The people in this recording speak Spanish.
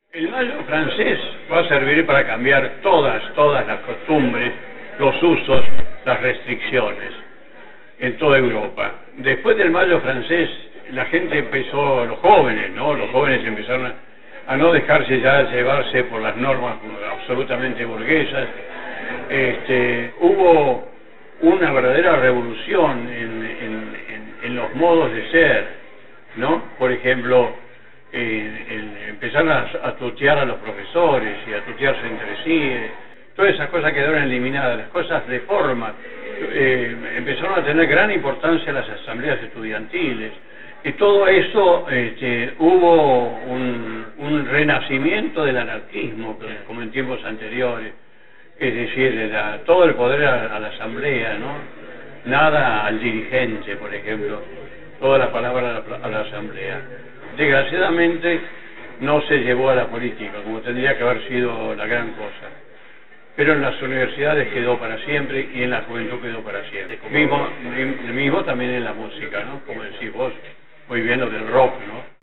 El mayo francés va a servir para cambiar todas las costumbres, los usos, las restricciones en toda Europa. Después del mayo francés, la gente empezó, los jóvenes, ¿no? Los jóvenes empezaron a no dejarse ya llevarse por las normas absolutamente burguesas. Hubo una verdadera revolución en los modos de ser, ¿no? Por ejemplo, empezaron a tutear a los profesores y a tutearse entre sí. Todas esas cosas quedaron eliminadas, las cosas de forma. Empezaron a tener gran importancia las asambleas estudiantiles. Y todo eso, hubo un renacimiento del anarquismo, como en tiempos anteriores. Es decir, todo el poder a la asamblea, ¿no? Nada al dirigente, por ejemplo. Toda la palabra a la asamblea. Desgraciadamente no se llevó a la política, como tendría que haber sido la gran cosa. Pero en las universidades quedó para siempre y en la juventud quedó para siempre. Mismo también en la música, ¿no? Como decís vos, muy bien lo del rock, ¿no?